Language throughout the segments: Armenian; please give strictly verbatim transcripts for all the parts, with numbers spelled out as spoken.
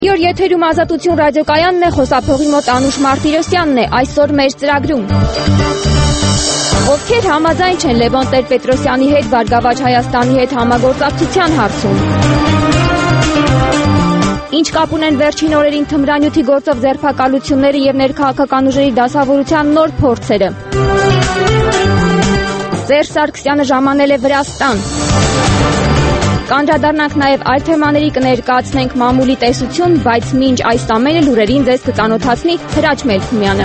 Յոր եթերում Ազատություն ռադիոկայանն է, խոսափողի մոտ Անուշ Մարտիրոսյանն է, այսօր մեր ծրագրում։ Ովքեր համաձայն չեն Լևոն Տեր-Պետրոսյանի հետ Բարգավաճ Հայաստանի հետ համագործակցության հարցում։ Ինչ կապ ունեն վերջին օրերին թմրանյութի գործով ձերբակալությունները և ներքաղաքական ուժերի դասավորության նոր փորձերը։ Սերժ Սարգսյանը ժամանել է Վրաստան։ Կանդրադառնանք նաև այլ թեմաների, կներկայացնենք մամուլի տեսություն, բայց մինչ այս ամենը լուրերին ձեզ կծանոթացնի Հրաչ Մելքումյանը։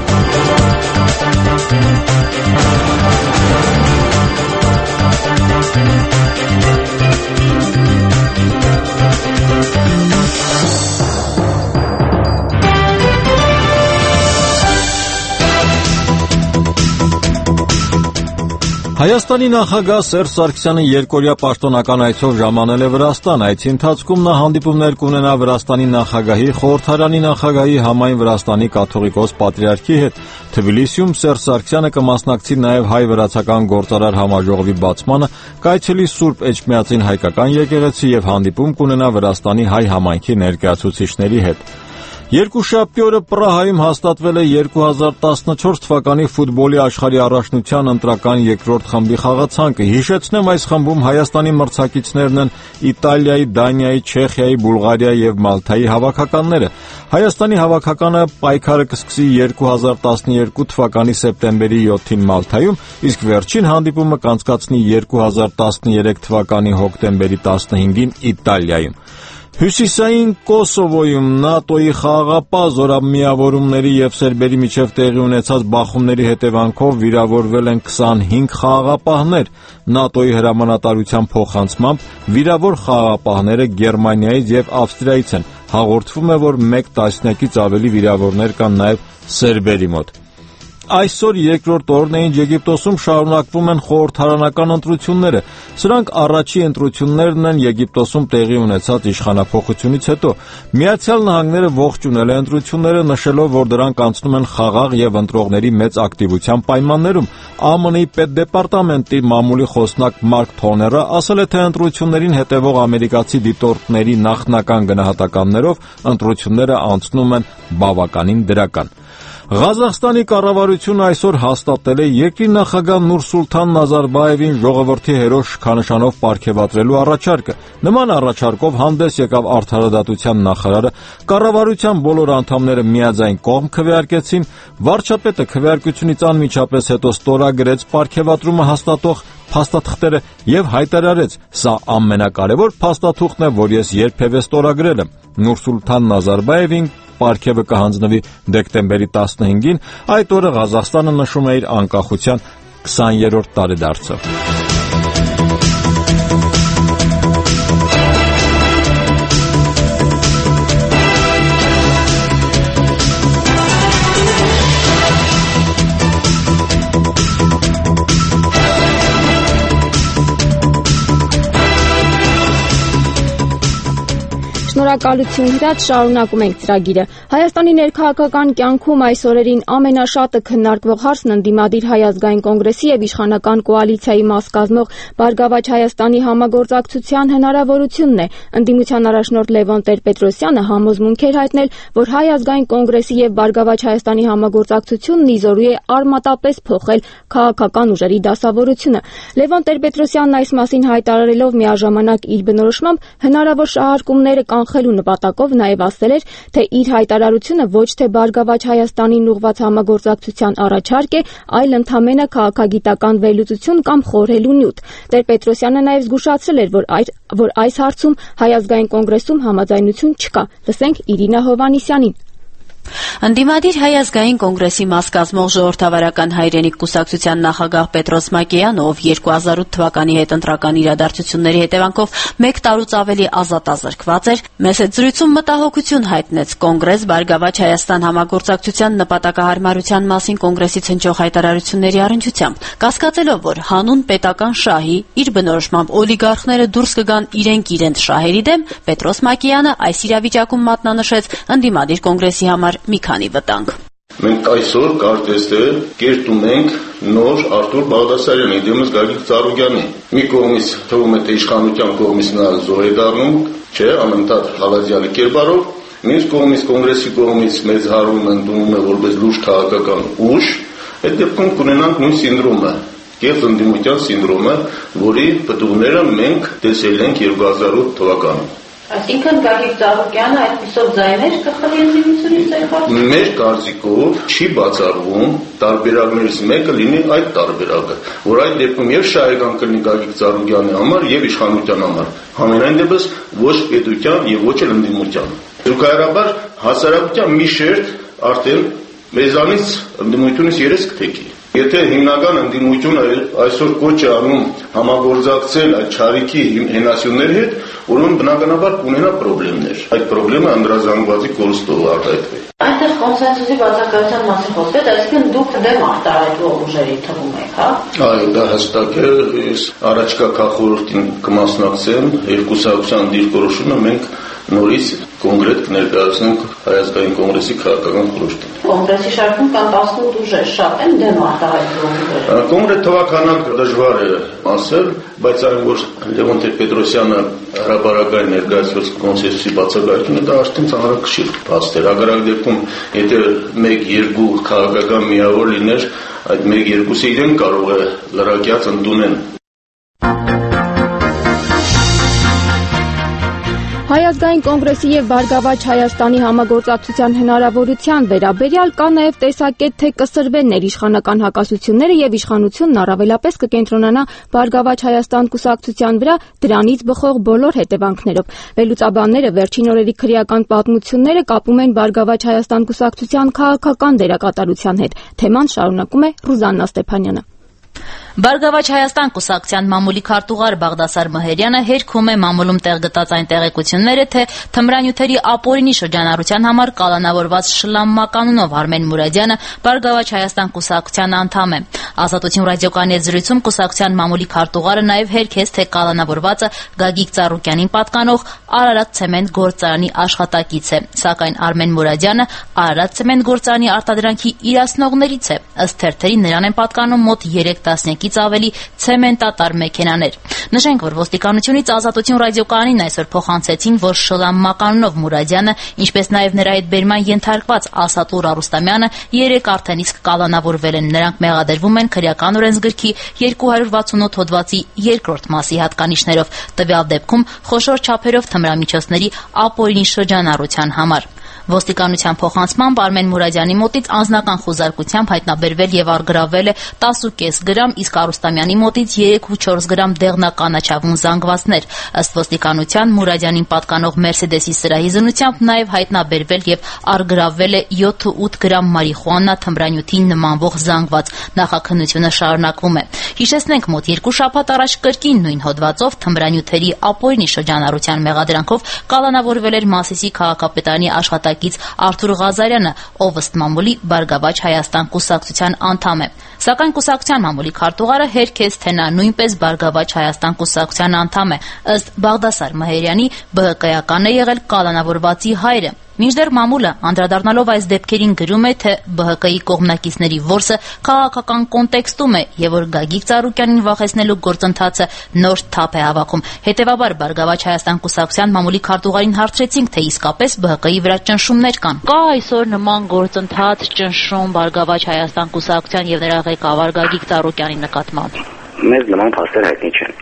Հայաստանի նախագահ Սերժ Սարգսյանը երկօրյա պաշտոնական այցով ժամանել է Վրաստան։ Այցի ընթացքում նա հանդիպումներ կունենա Վրաստանի նախագահի, խորհրդարանի նախագահի, համայն Վրաստանի կաթողիկոս պատրիարքի հետ։ Թբիլիսիում Սերժ Սարգսյանը կմասնակցի նաև հայ-վրացական գործարար համաժողովի բացմանը, կայցելի Սուրբ Էջմիածին հայկական եկեղեցի և հանդիպում կունենա Վրաստանի հայ համայնքի ներկայացուցիչների հետ։ Երկուշաբթի օրը Պրահայում հաստատվել է երկու հազար տասնչորս թվականի ֆուտբոլի աշխարհի առաջնության ընտրական երկրորդ խմբի խաղացանկը։ Հիշեցնեմ, այս խմբում Հայաստանի մրցակիցներն են Իտալիայի, Դանիայի, Չեխիայի, Բուլղարիայի և Մալթայի հավաքականները։ Հայաստանի հավաքականը պայքարը կսկսի երկու հազար տասնյոթ թվականի սեպտեմբերի յոթին Մալթայում, իսկ վերջին հանդիպումը կանցկացնի երկու հազար տասներեք թվականի հոկտեմբերի տասնհինգին Իտալիայում։ Հյուսիսային Կոսովոյում ՆԱՏՕ-ի խաղաղապահ զորամիավորումների և սերբերի միջև տեղի ունեցած բախումների հետևանքով վիրավորվել են քսանհինգ խաղաղապահներ։ ՆԱՏՕ-ի հրամանատարության փոխանցմամբ վիրավոր խաղաղապահները Գերմանիայից և Ավստրիայից են։ Հաղորդվում է, որ մեկ տասնյակից ավելի վիրավորներ կան նաև սերբերի մոտ։ Այսօր երկրորդ օրն է, ինչ Եգիպտոսում շարունակվում են խորհրդարանական ընտրությունները։ Սրանք առաջի ընտրություններն են Եգիպտոսում տեղի ունեցած իշխանափոխությունից հետո։ Միացյալ Նահանգները ողջունել է ընտրությունները, նշելով, որ դրանք անցնում են խաղաղ և ընտրողների մեծ ակտիվության պայմաններում։ ԱՄՆ-ի պետդեպարտամենտի մամուլի խոսնակ Մարկ Թոները ասել է, թե ընտրություններին հետևող ամերիկացի դիտորդների նախնական գնահատականներով ընտրությունները անցնում են բավականին դրական։ Ղազախստանի կառավարությունը այսօր հաստատել է երկրի նախագահ Նուրսուլթան Նազարբաևին ժողովրդի հերոս շքանշանով պարգևատրելու առաջարկը։ Նման առաջարկով հանդես եկավ Արդարադատության նախարարը, կառավարության բոլոր անդամները միաձայն կողմ քվեարկեցին, վարչապետը քվեարկությունից անմիջապես հետո ստորագրեց պարգևատրումը հաստատող փաստաթղթերը և հայտարարեց. «Սա ամենակարևոր փաստաթուղթն է, որ ես երբևէ ստորագրել եմ»։ Նուրսուլթան Նազարբաևին պարգևը կհանձնվի դեկտեմբերի տասնհինգին, այդ օրը Ղազախստանը նշում է իր անկախության քսաներորդ տարեդարձը։ Շնորհակալություն Հրաչ, շարունակում ենք ծրագիրը։ Հայաստանի ներքաղաքական կյանքում այս օրերին ամենաշատը քննարկվող հարցն ընդդիմադիր Հայ ազգային կոնգրեսի և իշխանական կոալիցիայի մաս կազմող Բարգավաճ Հայաստանի համագործակցության հնարավորությունն է։ Ընդդիմության առաջնորդ Լևոն Տեր-Պետրոսյանը համոզմունք էր հայտնել, որ Հայ ազգային կոնգրեսի և Բարգավաճ Հայաստանի համագործակցությունն իզորու է արմատապես փոխել քաղաքական ուժերի դասավորությունը։ Լևոն Տեր-Պետրոսյանն այս մասին հայտարարելով միաժամանակ իր բնորոշմամբ հնարավոր շահարկումները կանխելու նպատակով նաև ասել էր, թե իր հայտարարությունը ոչ թե Բարգավաճ Հայաստանին ուղղված համագործակցության առաջարկ է, այլ ընդամենը քաղաքագիտական վերլուծություն կամ խորհելու նյութ։ Տեր-Պետրոսյանը նաև զգուշացրել էր, որ, այդ, որ այս հարցում Հայ ազգային կոնգրեսում համաձայնություն չկա։ Լսենք Իրինա Հովհաննիսյանին։ Ընդդիմադիր Հայ ազգային կոնգրեսի մաս կազմող Ժողովրդավարական հայրենիք կուսակցության նախագահ Պետրոս Մակեյանը, ով երկու հազար ութ թվականի հետընտրական իրադարձությունների հետևանքով մեկ տարուց ավելի ազատազրկված էր, մեծ զրույցում մտահոգություն հայտնեց Կոնգրես Բարգավաճ Հայաստան համագործակցության նպատակահարմարության մասին կոնգրեսից հնչող հայտարարությունների առնչությամբ, կասկածելով, որ հանուն պետական շահի իր բնորոշմամբ օլիգարխները դուրս կգան իրենք իրենց շահերի դեմ, Պետրոս Մակեյանը այս իրավիճակում մատնանշեց ընդդիմադիր կոնգրեսի համար մի քանի վտանգ։ Մենք այսօր կարծես կերտում ենք նոր Արթուր Բաղդասարյանի, դեմս Գագիկ Ծառուկյանի։ Մի կողմից թվում է թե իշխանության կողմից նա զոհ է դառնում, չէ, անընդհատ հալածյալի կերպարով, Մյուս կողմից կոնգրեսի կողմից մեծ հարում ընդունում է որպես լուրջ քաղաքական ուժ, այդ դեպքում կունենանք նույն սինդրոմը, կեղծ ընդդիմության սինդրոմը, որի պտուղները մենք տեսել ենք երկու հազար ութ թվականին։ Այսինքն Գագիկ Ծառուկյանը այդպիսով ձայներ կխլի ընդդիմությունից այդ հարցում։ Մեր կարծիքով չի բացառվում տարբերակներից մեկը լինի այդ տարբերակը, որ այդ դեպքում եւ շահեկան կլինի Գագիկ Ծառուկյանի համար եւ իշխանության համար, համենայն դեպս ոչ պետության եւ ոչ էլ ընդդիմության։ Զուգահեռաբար հասարակության մի շերտ արդեն մեզանից ընդդիմությունից երես կթեքի։ Եթե հիմնական ընդդիմությունը այսօր կոչ է անում համագործակցել այդ չարիքի հենասյունների հետ, ուրեմն բնականաբար կունենա խնդիրներ։ Այդ խնդիրը անդրազանգվածի կորստով արտահայտվի։ Այնտեղ կոնսենսուսի բացակայության մասին խոսվեց, այսինքն դուք դեմ արտահայտվող ուժերի թվում եք, հա։ Այո, դա հստակ է, ես առաջկա քաղաքորոշին կմասնակցեմ, երկուսակցության դիրքորոշումը մենք նորից կոնկրետ կներկայացնենք Հայազգային կոնգրեսի քաղաքական խորհրդին։ Կոնգրեսի շարքում կան տասնութ ուժեր, շատ են դեմ արտահայտվող ուժեր։ Կոնկրետ թվականակ դժվար է ասել, բայց այն որ Լևոն Տեր-Պետրոսյանը հրապարակային ներկայացրած կոնսենսուսի բացակայությունը դա արդեն ծանրակշիռ փաստ էր։ Հակառակ դեպքում, եթե մեկ-երկու քաղաքական միավոր լիներ, այդ մեկ-երկուսը իրեն կարող է լրակյաց ընդունեն։ Հայազգային կոնգրեսի եւ Բարգավաճ Հայաստանի համագործակցության հնարավորության վերաբերյալ կա նաեւ տեսակետ, թե կսրվեն ներիշխանական հակասությունները եւ իշխանությունն առավելապես կկենտրոնանա Բարգավաճ Հայաստան կուսակցության վրա, դրանից բխող բոլոր հետևանքներով։ Վերլուծաբանները վերջին օրերի քրեական պատմությունները կապում են Բարգավաճ Հայաստան կուսակցության քաղաքական դերակատարության հետ։ Թեման շարունակում է Ռուզաննա Ստեփանյանը։ Բարգավաճ Հայաստան կուսակցության մամուլի քարտուղար Բաղդասար Մհերյանը հերքում է մամուլում տեղ գտած այն տեղեկությունները, թե թմրանյութերի ապօրինի շրջանառության համար կալանավորված Շլամ Մականունով Արմեն Մուրադյանը Բարգավաճ Հայաստան կուսակցության անդամ է։ Ազատություն ռադիոկայանի հետ զրույցում կուսակցության մամուլի քարտուղարը նաև հերքեց, թե կալանավորվածը Գագիկ Ծառուկյանին պատկանող Արարատ ցեմենտ գործարանի աշխատակից է, սակայն Արմեն Մուրադյանը Արարատ ցեմենտ գործարանի արտադրանքի իրացնողներից է։ Ըստ թերթերի նրան են պատկանում մոտ երեք տասնյակից ավելի ցեմենտատար մեքենաներ։ Նշենք, որ ոստիկանությունից Ազատություն ռադիոկայանին այսօր փոխանցեցին, որ Շլամ Մականունով Մուրադյանը, ինչպես նաև նրա հետ բերման ենթարկված Ասատուր Արուստամյանը երեք արդեն իսկ կալանավորվել են։ Նրանք մեղադրվում են քրեական օրենսգրքի երկու հարյուր վաթսունութ հոդվածի երկրորդ մասի հատկանիշներով, տվյալ դեպքում խոշոր չափերով թմրամիջոցների ապօրինի շրջանառության համար։ Ոստիկանության փոխանցմամբ Արմեն Մուրադյանի մոտից անձնական խուզարկությամբ հայտնաբերվել եւ առգրավվել է տասը կես գրամ, իսկ Արուստամյանի մոտից երեք ու չորս գրամ դեղնականաչավուն զանգվածներ։ Ըստ ոստիկանության Մուրադյանին պատկանող Մերսեդեսի սրահի զնությամբ նաեւ հայտնաբերվել եւ առգրավվել է յոթ ու ութ գրամ մարիխուանա թմրանյութին նմանվող զանգված։ Նախաքննությունը շարունակվում է։ Հիշեցնենք, մոտ երկու շաբաթ առաջ կրկին նույն հոդվածով թմրանյութերի ապօրինի շրջանառության մեղադրանքով կալանավորվել էր Մասիսի քաղաքապետարանի աշխատակից Արթուր Ղազարյանը, ով ըստ մամուլի Բարգավաճ Հայաստան կուսակցության անդամ է։ Սակայն կուսակցության մամուլի քարտուղարը հերքեց, թե նա նույնպես Բարգավաճ Հայաստան կուսակցության անդամ է։ Ըստ Բաղդասար Մհերյանի, ԲՀԿ-ական է եղել կալանավորվածի հայրը։ Մինչդեռ մամուլը անդրադառնալով այս դեպքերին գրում է, թե ԲՀԿ-ի կողմնակիցների որսը քաղաքական կոնտեքստում է եւ որ Գագիկ Ծառուկյանին վախեցնելու գործընթացը նոր թափ է հավաքում։ Հետևաբար Բարգավաճ Հայաստան կուսակցության մամուլի քարտուղարին հարցրեցինք, թե իսկապես ԲՀԿ-ի վրա ճնշումներ կան։ Կա այսօր նման գործընթաց, ճնշում Բարգավաճ Հայաստան կուսակցության եւ նրա ղեկավար Գագիկ Ծառուկյանի նկատմամբ։ Մեզ նման փաստեր հայտնի չեն։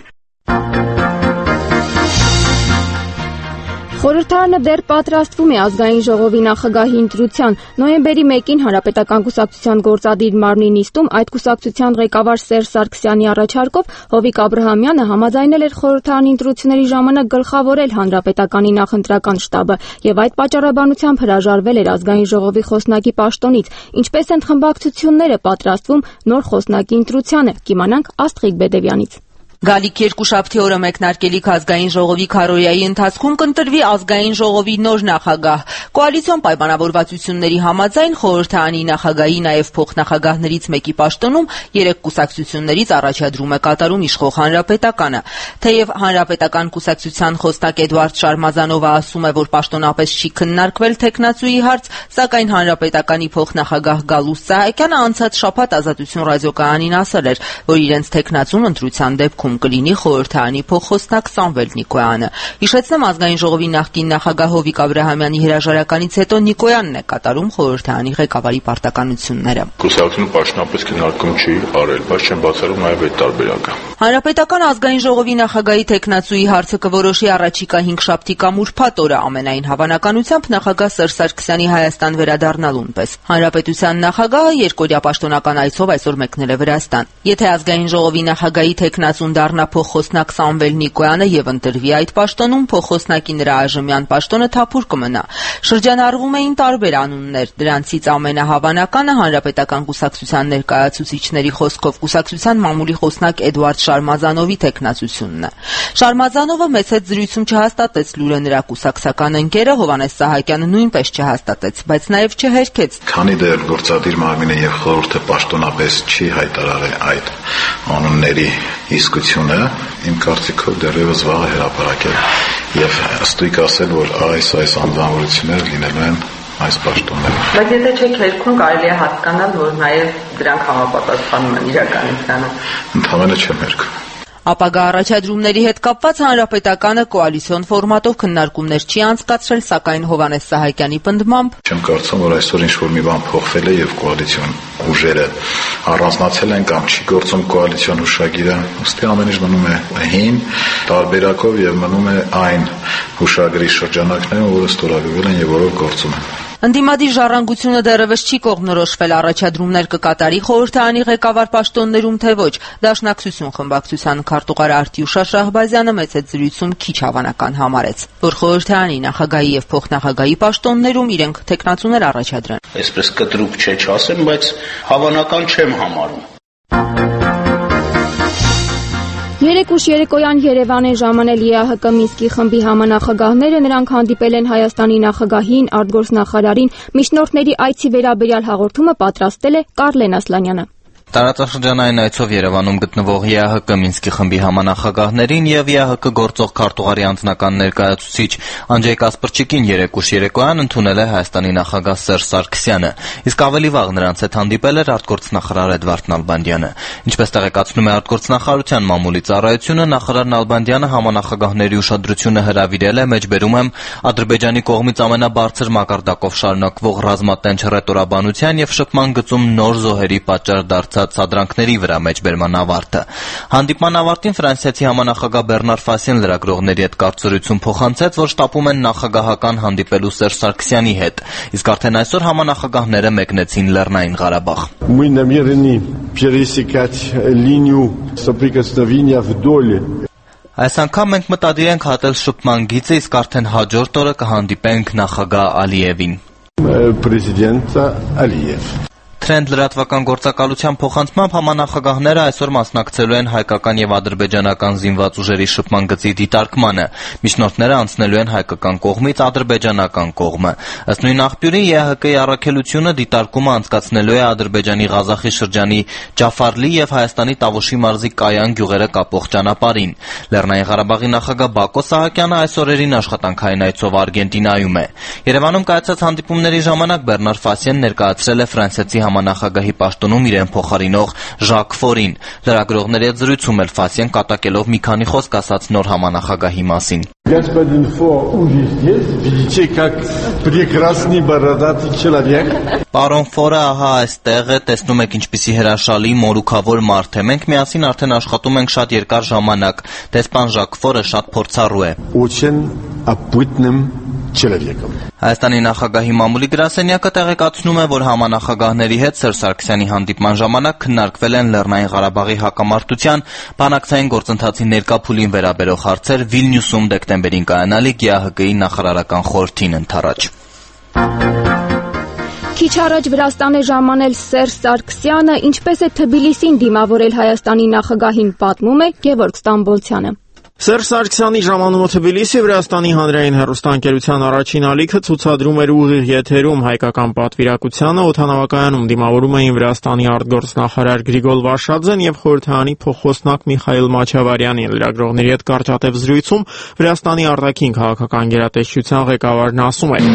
Խորհրդարանը դեռ պատրաստվում է ազգային ժողովի նախագահի ընտրության։ Նոյեմբերի մեկին Հանրապետական կուսակցության գործադիր մարմնի նիստում այդ կուսակցության ղեկավար Սերժ Սարգսյանի առաջարկով Հովիկ Աբրահամյանը համաձայնել էր խորհրդարանի ընտրությունների ժամանակ գլխավորել Հանրապետականի նախընտրական շտաբը եւ այդ պատճառաբանությամբ հրաժարվել էր ազգային ժողովի խոսնակի պաշտոնից։ Ինչպես են խմբակցությունները պատրաստվում նոր խոսնակի ընտրությանը, կիմանանք Աստղիկ Բեդևյանից։ Գալիք երկուշաբթի օրը մեկնարկելիք ազգային ժողովի քարոզիայի ընթացքում կընտրվի ազգային ժողովի նոր նախագահ։ Կոալիցիոն պայմանավորվածությունների համաձայն խորհրդարանի նախագահի նաև փոխնախագահներից մեկի պաշտոնում երեք կուսակցություններից առաջադրում է կատարում իշխող Հանրապետականը։ Թեև Հանրապետական կուսակցության խոսնակ Էդուարդ Շարմազանովը ասում է, որ պաշտոնապես չի քննարկվել թեկնածուի հարց, սակայն Հանրապետականի փոխնախագահ Գալուստ Սահակյանը անցած շաբաթ Ազատություն ռադիոկայանին ասել էր, որ իրենց թեկնածուն ընտրության դեպքում կլինի խորհրդարանի փոխխոսնակ Սամվել Նիկոյանը։ Հիշեցնեմ, ազգային ժողովի նախկին նախագահ Հովիկ Աբրահամյանի հրաժարական հրապարականից հետո Նիկոյանն է կատարում խորհրդարանի ղեկավարի պարտականությունները։ Կուսակցությունը պաշտոնապես քննարկում չի արել, բայց չեմ բացառում նաև այդ տարբերակը։ Հանրապետական ազգային ժողովի նախագահի թեկնածուի հարցը կորոշի առաջիկա հինգշաբթի կամ ուրբաթ օրը ամենայն հավանականությամբ նախագահ Սերժ Սարգսյանի Հայաստան վերադառնալուն պես։ Հանրապետության նախագահը երկօրյա պաշտոնական այցով այսօր մեկնել է Վրաստան։ Եթե ազգային ժողովի նախագահի թեկնածուն դառնա փոխխոսնակ Սամվել Նիկոյանը եւ ընտրվի այդ պաշտոնում, փոխխոսնակի նրա այժմյան պաշտոնը թափուր կմնա։ Շրջանառվում էին տարբեր անուններ, դրանցից ամենահավանականը Հանրապետական կուսակցության ներկայացուցիչների խոսքով կուսակցության մամուլի խոսնակ Էդուարդ Շարմազանովի թեկնածությունն է։ Շարմազանովը մեծ հետ զրույցում չհաստատեց լուրը նրա կուսակցական ընկերը Հովհաննես Սահակյանը նույնպես չհաստատեց, բայց նաև չհերքեց։ Քանի դեռ գործադիր մարմինը եւ խորհուրդը պաշտոնապես չի հայտարարել այդ անունների իսկությունը, իմ կարծիքով դեռևս վաղ է հրապարակել եւ ստույգ ասել, որ այս այս անձնավորությունները լինելու են այս պաշտոններում։ Բայց եթե չեք հերքում, կարելի է հասկանալ, որ նաև դրանք համապատասխանում են իրականությանը։ Ընդհանրապես չեմ հերքում։ Ապագա առաջադրումների հետ կապված Հանրապետականը կոալիցիոն ֆորմատով քննարկումներ չի անցկացրել, սակայն Հովհաննես Սահակյանի պնդմամբ չեմ կարծում, որ այսօր ինչ-որ մի բան փոխվել է եւ կոալիցիոն ուժերը առանձնացել են կամ չի գործում կոալիցիոն հուշագիրը, ըստ ամեն ինչ մնում է հին տարբերակով եւ մնում է այն հուշագրի շրջանակներում, որը ստորագրվել են եւ որով գործում են։ Ընդդիմադիր ժառանգությունը դեռևս չի կողմնորոշվել առաջադրումներ կկատարի խորհրդարանի ղեկավար պաշտոններում, թե ոչ։ Դաշնակցություն խմբակցության քարտուղար Արտյուշ Շահբազյանը մեծ այդ զրույցում քիչ հավանական համարեց, որ խորհրդարանի նախագահի եւ փոխնախագահի պաշտոններում իրենք տեխնացուներ առաջադրեն։ Այսպես կտրուկ չէ չասեմ, բայց հավանական չեմ համարում։ Երեք ուշ երեկոյան Երևան են ժամանել Է Ա Հ Կ Մինսկի խմբի համանախագահները, նրանք հանդիպել են Հայաստանի նախագահին, արտգործնախարարին, միջնորդների այցի վերաբերյալ հաղորդումը պատրաստել է Կարլեն Ասլանյանը։ Տարածաշրջանային այցով Երևանում գտնվող Է Ա Հ Կ Մինսկի խմբի համանախագահներին եւ Է Ա Հ Կ գործող քարտուղարի անձնական ներկայացուցիչ Անջեյ Կասպրչիկին երեք ուշ երեկոյան ընդունել է Հայաստանի նախագահ Սերժ Սարգսյանը, իսկ ավելի վաղ նրանց հետ հանդիպել էր արտգործնախարար Էդվարդ Նալբանդյանը։ Ինչպես տեղեկացնում է արտգործնախարարության մամուլի ծառայությունը, նախարար Նալբանդյանը համանախագահների ուշադրությունը հրավիրել է, մեջբերում եմ, Ադրբեջանի կողմից ամենաբարձր մակարդակով շարունակվող ռազմատենչ հռետորաբանության եւ շփման գծում նոր զոհերի պատճառ դարձած սադրանքների վրա մեջբերման ավարտը։ Հանդիպման ավարտին ֆրանսիացի համանախագահ Բեռնար Ֆասին լրագրողների հետ կարծրություն փոխանցեց, որ շտապում են նախագահական հանդիպելու Սերժ Սարգսյանի հետ, իսկ արդեն այսօր համանախագահները մեկնեցին Լեռնային Ղարաբաղ։ Мы намерены пересекать линию соприкосновения вдоль. Այս անգամ մենք մտադիր ենք հատել շփման գիծը, իսկ արդեն հաջորդ օրը կհանդիպենք նախագահ Ալիևին։ Президента Алиев. Թրենդ լրատվական գործակալության փոխանցմամբ համանախագահները այսօր մասնակցելու են հայկական եւ ադրբեջանական զինված ուժերի շփման գծի դիտարկմանը։ Միջնորդները անցնելու են հայկական կողմից ադրբեջանական կողմը։ Ըստ նույն աղբյուրի Է Ա Հ Կ-ի առաքելությունը դիտարկումը անցկացնելու է Ադրբեջանի Ղազախի շրջանի Ջաֆարլի եւ Հայաստանի Տավուշի մարզի Կայան գյուղերը կապող ճանապարհին։ Լեռնային Ղարաբաղի նախագահ Բակո Սահակյանը այս օրերին աշխատանքային այցով Արգենտինայում է։ Երևանում կայացած հանդիպումների ժամանակ Բեռնար Ֆասիեն ներկայացրել է ֆրանսիացի համանախագահի պաշտոնում իրեն փոխարինող Ժակ Ֆորին։ Լրագրողների հետ զրույցում էլ Ֆասիեն կատակելով մի քանի խոսք ասաց նոր համանախագահի մասին։ Господин Фо уже здесь, видите, как прекрасный бородатый человек. Պարոն Ֆորը ահա այստեղ է, տեսնում եք ինչպիսի հրաշալի մորուքավոր մարդ է։ Մենք միասին արդեն աշխատում ենք շատ երկար ժամանակ։ Դեսպան Ժակ Ֆորը շատ փորձառու է։ Очень опытным человеком. Հայաստանի նախագահի մամուլի գրասենյակը տեղեկացնում է, որ համանախագահների հետ Սերժ Սարգսյանի հանդիպման ժամանակ քննարկվել են Լեռնային Ղարաբաղի հակամարտության բանակցային գործընթացի ներկա փուլին վերաբերող հարցեր Վիլնյուսում դեկտեմբերին կայանալիք Է Ա Հ Կ-ի նախարարական խորհրդին ընդառաջ։ Քիչ առաջ Վրաստան է ժամանել Սերժ Սարգսյանը, ինչպես է Թբիլիսին դիմավորել Հայաստանի նախագահին, պատմում է Գևորգ Ստամբոլցյանը։ Սերժ Սարգսյանի ժամանումը Թբիլիսի Վրաստանի հանրային հեռուստաընկերության առաջին ալիքը ցուցադրում էր ուղիղ եթերում հայկական պատվիրակությանը, օդանավակայանում դիմավորում էին Վրաստանի արտգործնախարար Գրիգոր Վաշաձեն եւ խորհրդարանի փոխխոսնակ Միխայիլ Մաչավարյանին։ Լրագրողների հետ կարճատև զրույցում Վրաստանի արտաքին քաղաքական գերատեսչության ղեկավարն ասում է.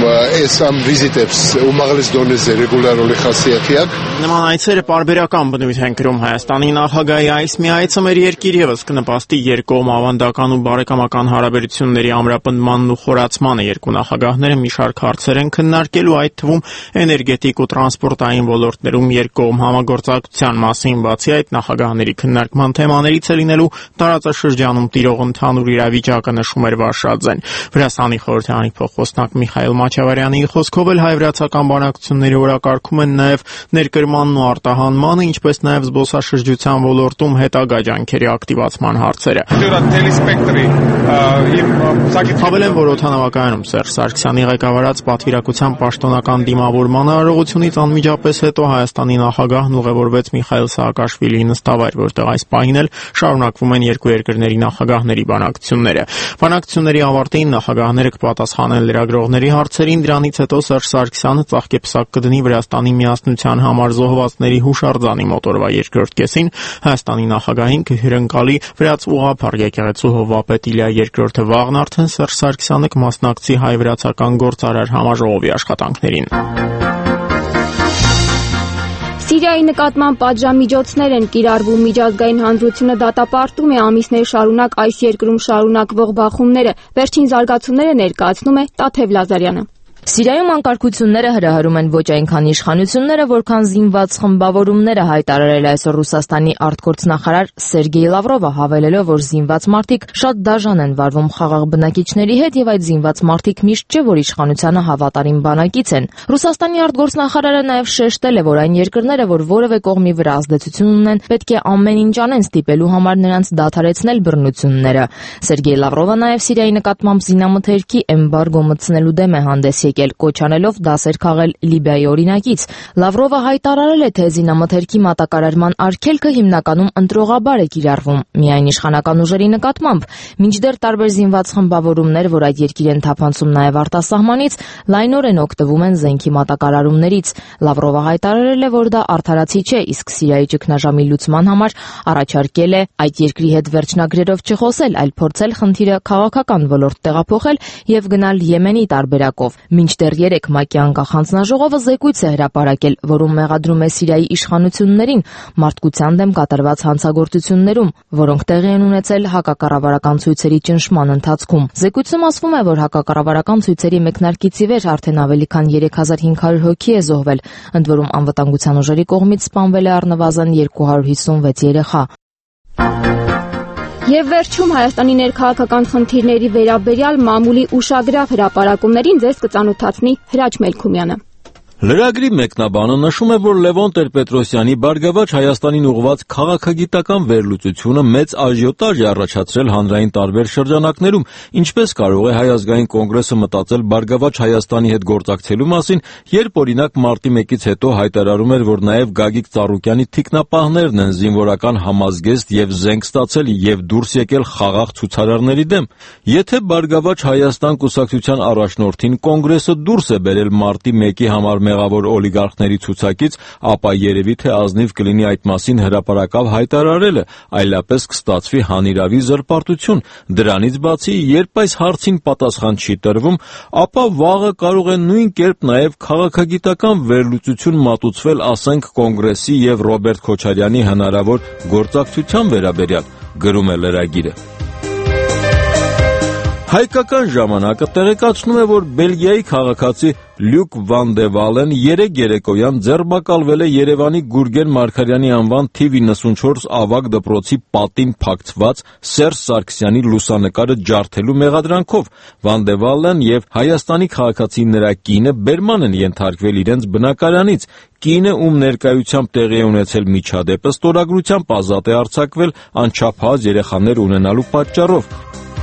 Նման այցերը պարբերական բնույթ են կրում Հայաստանի նախագահի այս մի այցը մեր երկիր եւս կնպաստի երկկողմ ավանդակ բարոյական ու բարեկամական հարաբերությունների ամրապնդմանն ու խորացմանը երկու նախագահները մի շարք հարցեր են քննարկելու, այդ թվում էներգետիկ ու տրանսպորտային ոլորտներում երկկողմ համագործակցության մասին, բացի այդ նախագահների քննարկման թեմաներից է լինելու տարածաշրջանում տիրող ընդհանուր իրավիճակը, նշում էր Վարշաձեն։ Վրաստանի խորհրդարանի փոխխոսնակ Միխայել Մաչավարյանի խոսքով էլ հայ-վրացական բանակցությունների օրակարգում են նաև ներկրմանն ու արտահանմանը, ինչպես նաև զբոսաշրջության ոլորտում հետագա ջանքերի ակտիվացման հարցերը։ Հավելեն, որ օդանավակայանում Սերժ Սարգսյանի ղեկավարած պատվիրակության պաշտոնական դիմավորման արարողությունից անմիջապես հետո Հայաստանի նախագահն ուղևորվեց Միխայել Սաակաշվիլիի նստավայր, որտեղ այս պահին էլ շարունակվում են երկու երկրների նախագահների բանակցությունները։ Բանակցությունների ավարտին նախագահները կպատասխանեն լրագրողների հարցերին, դրանից հետո Սերժ Սարգսյանը ծաղկեպսակ կդնի Վրաստանի միասնության համար զոհվածների հուշարձանի մոտորվա երկրորդ կեսին, Հայաստանի նախագահին կհյուրընկալի Վրաց ուղղափառ եկեղեցու հովվապետ Իլյա երկրորդը, վաղն արդեն Սերժ Սարգսյանը կմասնակցի հայ-վրացական գործարար համաժողովի աշխատանքներին։ Սիրիայի նկատմամբ պատժամիջոցներ են կիրառվում, միջազգային հանրությունը դատապարտում է ամիսներ շարունակ այս երկրում շարունակվող բախումները։ Վերջին զարգացումները ներկայացնում է Տաթև Լազարյանը։ Սիրիայում անկարգությունները հրահրում են ոչ այնքան իշխանությունները, որքան զինված խմբավորումները, հայտարարել այսօր Ռուսաստանի արտգործնախարար Սերգեյ Լավրովը, հավելելով, որ զինված մարդիկ շատ դաժան են վարվում խաղաղ բնակիչների հետ եւ այդ զինված մարդիկ միշտ չէ, որ իշխանությանը հավատարիմ բանակից են։ Ռուսաստանի արտգործնախարարը նաեւ շեշտել է, որ այն երկրները, որ որևէ կողմի վրա ազդեցություն ունեն, պետք է ամեն ինչ անեն ստիպելու համար նրանց դադարեցնել բռնությունները։ Սերգեյ Լավրովը նաեւ Սիրիայի նկատմամբ զինամթերքի էմբարգո մտցնելու դեմ է հանդես եկել, կոչանելով դասեր քաղել Լիբիայի օրինակից։ Լավրովը հայտարարել է, թե զինամթերքի մատակարարման արգելքը հիմնականում ընտրողաբար է կիրառվում միայն իշխանական ուժերի նկատմամբ, մինչդեռ տարբեր զինված խմբավորումներ, որ այդ երկիր են թափանցում նաև արտասահմանից, լայնորեն օգտվում են զենքի մատակարարումներից։ Լավրովը հայտարարել է, որ դա արդարացի չէ, իսկ Սիրիայի ճգնաժամի լուծման համար առաջարկել է այդ երկրի հետ վերջնագրերով չխոսել, այլ փորձել խնդիրը քաղաքական ոլորտ տեղափոխել եւ գնալ Եմենի տարբերակով։ Մինչդեռ երեկ ՄԱԿ-ի անկախ հանձնաժողովը զեկույց է հրապարակել, որում մեղադրում է Սիրիայի իշխանություններին մարդկության դեմ կատարված հանցագործություններում, որոնք տեղի են ունեցել հակակառավարական ցույցերի ճնշման ընթացքում։ Զեկույցում ասվում է, որ հակակառավարական ցույցերի մեկնարկից ի վեր արդեն ավելի քան երեք հազար հինգ հարյուր հոգի է զոհվել, ընդ որում անվտանգության ուժերի կողմից սպանվել է առնվազն երկու հարյուր հիսունվեց երեխա։ Եվ վերջում Հայաստանի ներքաղաքական խնդիրների վերաբերյալ մամուլի ուշագրավ հրապարակումներին ձեզ կծանոթացնի Հրաչ Մելքումյանը։ Լրագրի մեկնաբանը նշում է, որ Լևոն Տեր-Պետրոսյանի «Բարգավաճ Հայաստանին» ուղղված քաղաքագիտական վերլուծությունը մեծ աժիոտաժ է առաջացրել հանրային տարբեր շրջանակներում, ինչպես կարող է Հայ ազգային կոնգրեսը մտածել «Բարգավաճ Հայաստանի» հետ գործակցելու մասին, երբ օրինակ մարտի մեկից հետո հայտարարում էր, որ նաև Գագիկ Ծառուկյանի թիկնապահներն են զինվորական համազգեստ եւ զենք ստացել եւ դուրս եկել խաղաղ ցուցարարների դեմ։ Եթե «Բարգավաճ Հայաստան» կուսակցության առաջնորդին կոնգրեսը դուրս է բերել մարտի մեկի համար մեղավոր օլիգարխների ցուցակից, ապա երևի թե ազնիվ կլինի այդ մասին հրապարակավ հայտարարելը, այլապես կստացվի հանիրավի զրպարտություն։ Դրանից բացի, երբ այս հարցին պատասխան չի տրվում, ապա վաղը կարող է նույն կերպ նաև քաղաքագիտական վերլուծություն մատուցվել, ասենք, կոնգրեսի եւ Ռոբերտ Քոչարյանի հնարավոր գործակցության վերաբերյալ, գրում է լրագիրը։ Հայկական ժամանակը տեղեկացնում է, որ Բելգիայի քաղաքացի Լյուկ Վան դե Վալեն երեկ երեկոյան ձերբակալվել է Երևանի Գուրգեն Մարգարյանի անվան թիվ իննսունչորս ավագ դպրոցի պատին փակցված Սերժ Սարգսյանի լուսանկարը ջարդելու մեղադրանքով։ Վան դե Վալեն եւ Հայաստանի քաղաքացի նրա կինը բերման են ենթարկվել իրենց բնակարանից։ Կինը, ում ներկայությամբ տեղի է ունեցել միջադեպը, ստորագրությամբ ազատ է արձակվել անչափահաս երեխաներ ունենալու պատճառով։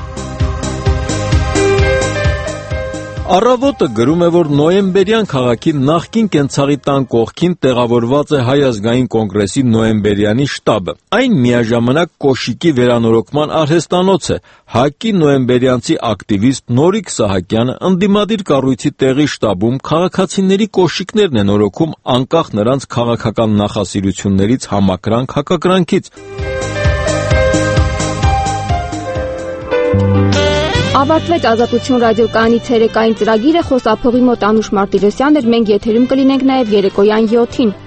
Առավոտը գրում է, որ նոյեմբերյան քաղաքի նախկին կենցաղի տան կողքին տեղավորված է Հայ ազգային կոնգրեսի նոյեմբերյանի շտաբը։ Այն միաժամանակ կոշիկի վերանորոգման արհեստանոց է։ ՀԱԿ-ի նոյեմբերյանցի ակտիվիստ Նորիկ Սահակյանը ընդդիմադիր կառույցի տեղի շտաբում քաղաքացիների կոշիկներն է նորոգում անկախ նրանց քաղաքական նախասիրություններից, համակրանք հակակրանքից։ Ավարտվեց Ազատություն ռադիոկայանի ցերեկային ծրագիրը, խոսափողի մոտ Անուշ Մարտիրոսյանն էր, մենք եթերում կլինենք նաև երեկոյան յոթին։